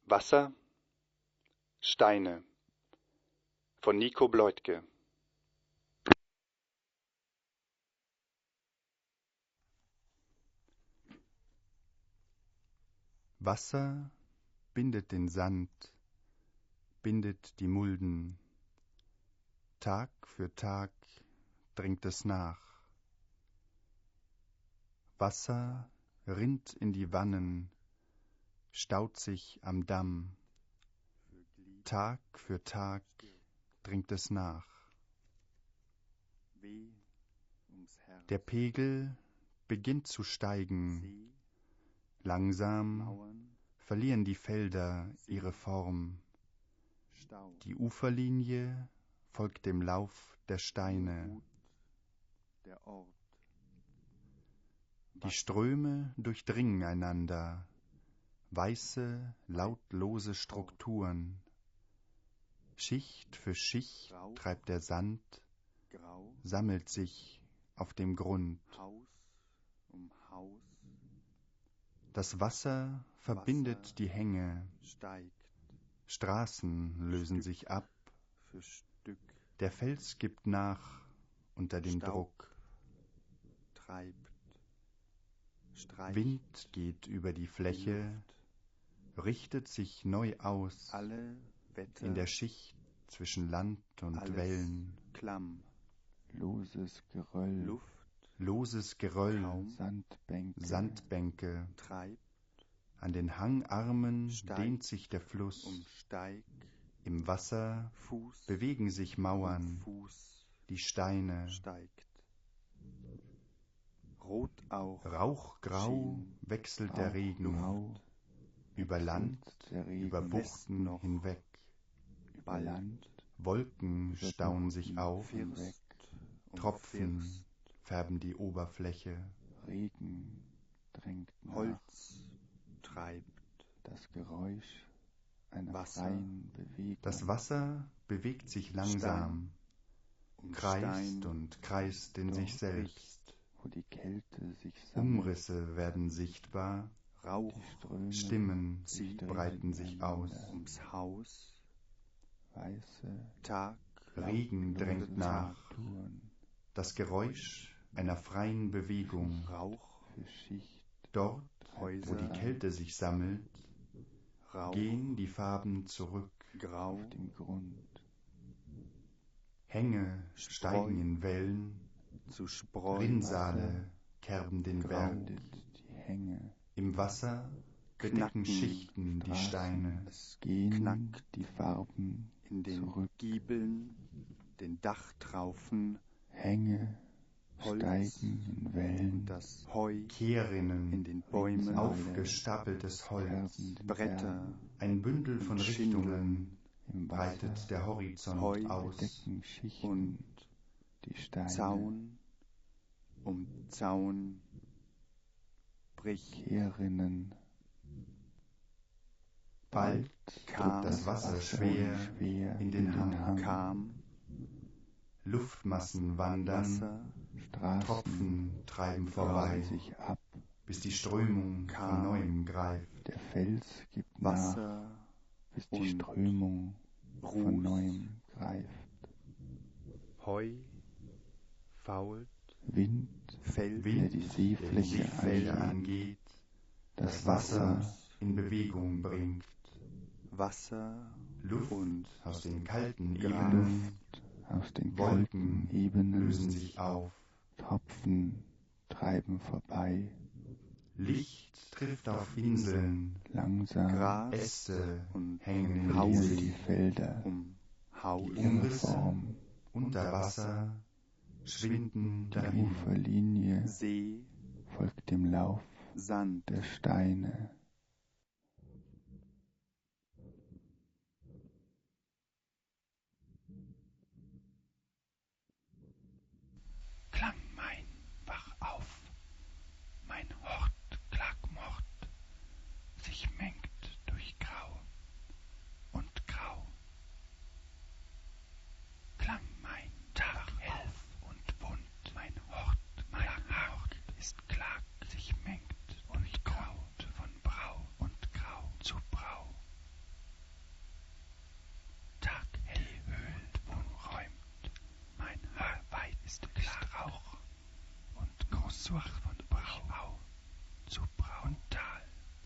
Wasser, Steine von Nico Bleutke. Wasser bindet den Sand, bindet die Mulden. Tag für Tag dringt es nach. Wasser rinnt in die Wannen, staut sich am Damm. Tag für Tag dringt es nach. Der Pegel beginnt zu steigen. Langsam verlieren die Felder ihre Form. Die Uferlinie folgt dem Lauf der Steine. Die Ströme durchdringen einander, weiße, lautlose Strukturen. Schicht für Schicht treibt der Sand, sammelt sich auf dem Grund. Das Wasser verbindet die Hänge, Straßen lösen sich ab, der Fels gibt nach unter dem Druck. Wind geht über die Fläche, richtet sich neu aus in der Schicht zwischen Land und Wellen. Loses Geröll, Sandbänke. An den Hangarmen dehnt sich der Fluss. Im Wasser bewegen sich Mauern, die Steine. Rauchgrau wechselt der Regen über Land, über Buchten hinweg. Wolken stauen sich auf, Tropfen färben die Oberfläche. Regen drängt nach. Holz treibt. Das Geräusch einer Wasser. freien Bewegung. Das Wasser bewegt sich langsam, kreist und kreist in sich selbst. Wo die Kälte sich sammelt. Umrisse werden sichtbar, Rauch, Stimmen zieht breiten sich aus. ums Haus. Weiße Tag, Regen drängt nach. Strukturen. Das Geräusch einer freien Bewegung. Rauch, Für Schicht Dort, Häuser, wo die Kälte sich sammelt, Rauch, gehen die Farben zurück. Grau, auf dem Grund. Hänge steigen in Wellen, zu Spreu, Rinnsale kerben den Berg. Bildet die Hänge. Im Wasser bedecken Schichten die Steine. Es gehen knackt die Farben in den zurück. Giebeln, den Dachtraufen, Hänge Holz steigen in Wellen. und das Heu in Kehrinnen, den Bäumen, aufgestapeltes Holz. Färben den Bretter, Berg. Ein Bündel von Richtungen Im breitet Wasser der Horizont Heu aus. bedecken Schichten und die Steine. Zaun um Zaun bricht. Kehrinnen. Bald kam drückt das Wasser schwer in den Hang. kam Luftmassen wandern, Wasser, Straßen Tropfen treiben vorbei, sich ab. bis die Strömung von neuem greift. Der Fels gibt nach, Wasser, bis die und Strömung von Ruß, neuem greift. Heu, fault, Wind, Feld, der Wind, die der die Seefläche Seefelder angeht. angeht, Das Wasser in Bewegung bringt. Wasser Luft und aus den kalten Gras, Ebenen, Luft aus den Wolken kalten Ebenen. lösen sich auf. Tropfen treiben vorbei. Licht trifft auf Inseln, Langsam Gras Äste und hängen in verlieren die Luft. Felder um Haus, Die ihre Umrisse Form. unter Wasser schwinden Die dahin. Uferlinie See, folgt dem Lauf Sand, der Steine. Klang mein, wach auf, mein Hort, Klagmord, sich mengt durch Grau und Grau. Klang mein, Tag hell und bunt, mein Hort, mein Hort ist Klag, sich mengt durch Grau von Brau. Sucht von Brau zu Brau und Tal.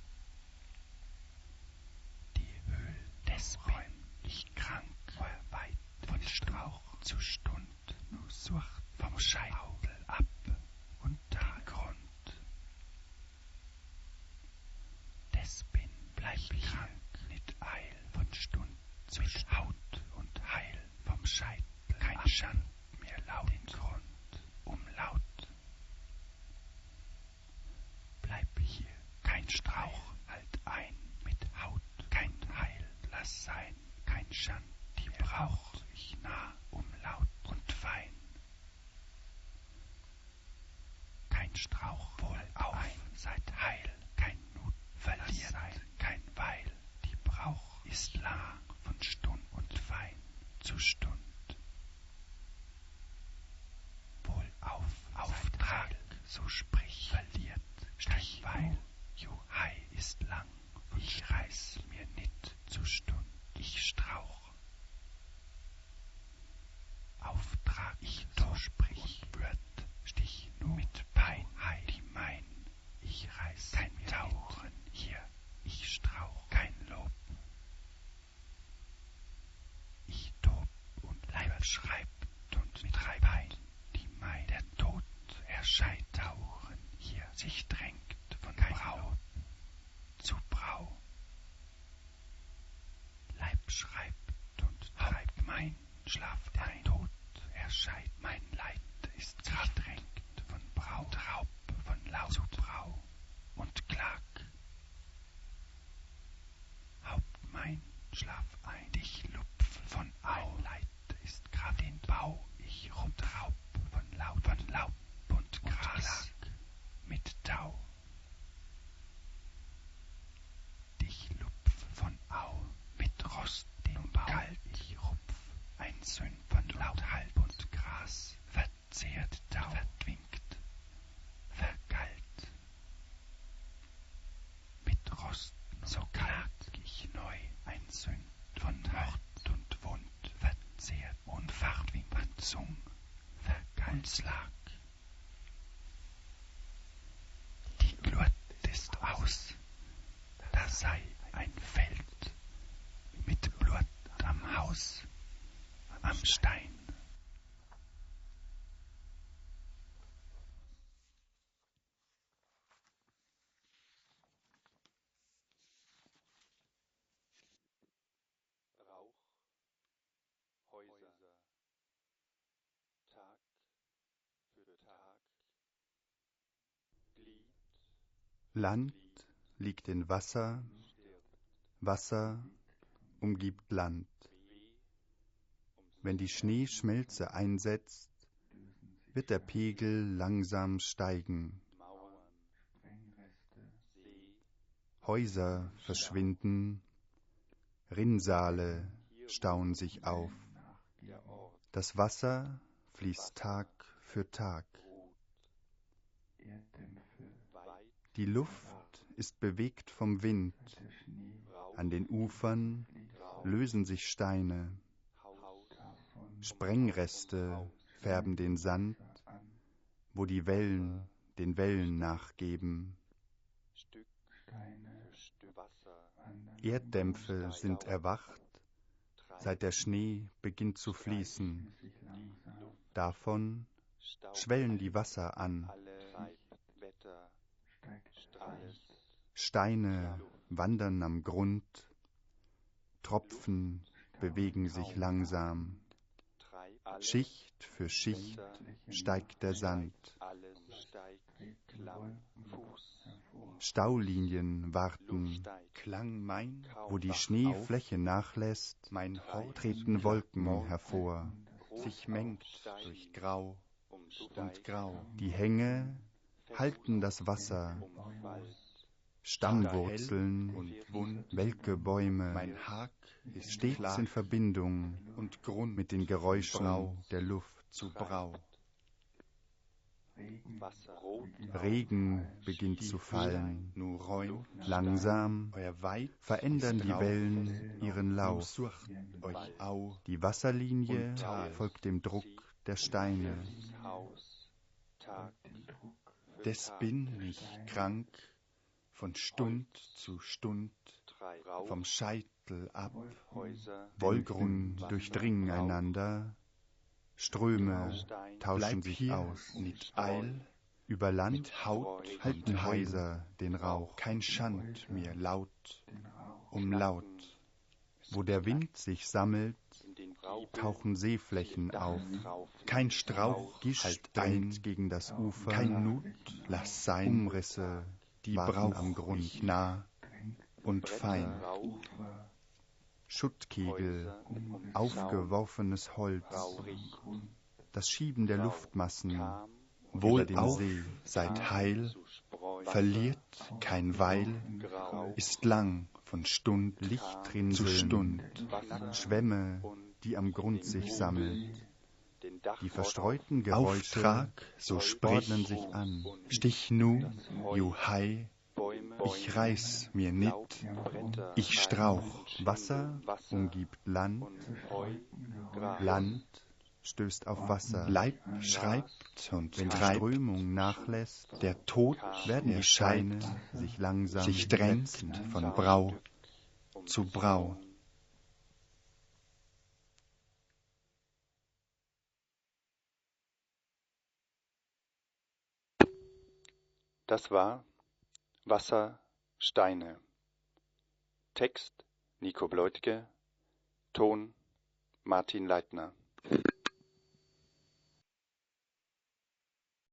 Die Höhl des Räum, ich krank, weit von Strauch zu Stund, nur Sucht vom Scheitel ab und den Grund. Des bin bleib krank, nit eil von Stund zu Haut und Heil vom Scheitel kein Schand mir laut den Grund umlaut. Bleib hier kein Strauch, halt ein mit Haut, kein Heil, lass sein, kein Schand, die brauch ich nah, umlaut und fein. Kein Strauch wohl auf, seid heil, kein Mut verliert sein, kein Weil, die brauch ist lang von Stund und fein zu Stund. Wohl auf, Auftrag, so sprich, verliert, kein Weil, Juhai ist lang, ich reiß mir nit zu Stund, ich strauch. Auftrag, ich so sprich, wird, stich nur mit Pein, Hei, die mein, ich reiß kein Tauchen hier, ich strauch, kein Lob. Ich tob und Leib schreibt und treib ein, die mein, der Tod erscheint, tauchen hier, sich drängt von Brau zu Brau. Leib schreibt und treibt mein, Schlaf der Tod erscheint, mein Leid ist sich drängt von Brau, Traub von Laut zu Brau und Klag. Haupt mein, schlaf ein, dich lupf von Au, Leid ist grad den Bau, ich rumtraub von Laub und Gras mit Tau. Dich lupf von Au, mit Rost den Bau, kalt ich rupf, ein Sünn von Laut, Halb und Gras, verzehrt Tau, verdwingt, vergalt. Mit Rost so kalt ich neu, ein Sünn von Mord und Wund, verzehrt und verdwingt, Zung, vergalt und Slag. Die Glut ist aus, da sei ein Feld mit Blut am Haus, am Stein. Rauch, Häuser, Tag für Tag, Glied, Land liegt in Wasser, Wasser umgibt Land. Wenn die Schneeschmelze einsetzt, wird der Pegel langsam steigen. Mauern, See, Häuser verschwinden, Rinnsale stauen sich auf. der Ort, Das Wasser fließt Tag für Tag. weit, Die Luft ist bewegt vom Wind. Rauch, An den Ufern Grau, lösen sich Steine. Haus, Sprengreste färben den Sand, wo die Wellen den Wellen nachgeben. Stück für Stück, Wasser, Erddämpfe sind erwacht, seit der Schnee beginnt zu fließen. Davon Staub, schwellen die Wasser an. alle Wetter, alles, Steine wandern am Grund, Tropfen bewegen sich langsam. treibt, alles, Schicht für Schicht steigt der Sand. alles steigt, Klamm, Fuß, Staulinien warten. steigt, Klang mein, kaum wo die wach Schneefläche nachlässt, mein Haupt treten Wolken hervor. Sich mengt durch Grau und Grau. Die Hänge halten das Wasser, umfallt, Stammwurzeln und welke Bäume. Mein Hag ist stets in Verbindung und Grund mit den Geräuschen der Luft zu Brau. Wasser, rot, Regen beginnt zu fallen. Langsam verändern die Wellen ihren Lauf. Die Wasserlinie folgt dem Druck der Steine. Haus, Tag Des bin ich krank, von Stund zu Stund, 3 Rauch, vom Scheitel ab. Häuser, Wolgrun durchdringen einander, Ströme Stein, tauschen Bleib sich hier, aus. nicht Eil, über Land, mit Haut Streu, halten Häuser den Rauch. Kein Schand mir laut um Laut. Wo der Wind sich sammelt, in den Rauch, tauchen Seeflächen auf. drauf, Kein Strauch gischt drängt gegen das Ufer. Kein Nut, lass sein. Umrisse, die brauch am Grund nah und fein. Rauch, Schuttkegel, Häuser, und aufgeworfenes Holz, traurig, das Schieben der Luftmassen, kam, wohl dem See, seid heil, zu Spreu, verliert kein Weil, grau, ist lang von Stund Lichtrinseln zu Stund, Schwämme, die am Grund sich sammeln, den Dach, die verstreuten Geräusche Auftrag, so ordnen sich an. Stich nu, ju hei, Bäume, ich reiß mir nit, Bretter, ich strauch. Wasser umgibt Land, und Heu, Gras, Land stößt auf Wasser. Leib schreibt und wenn die treibt. Strömung nachlässt, der Tod werden die Scheine sich langsam sich drängt setzen von Brau um zu Brau. Das war Wasser, Steine. Text Nico Bleutke, Ton Martin Leitner.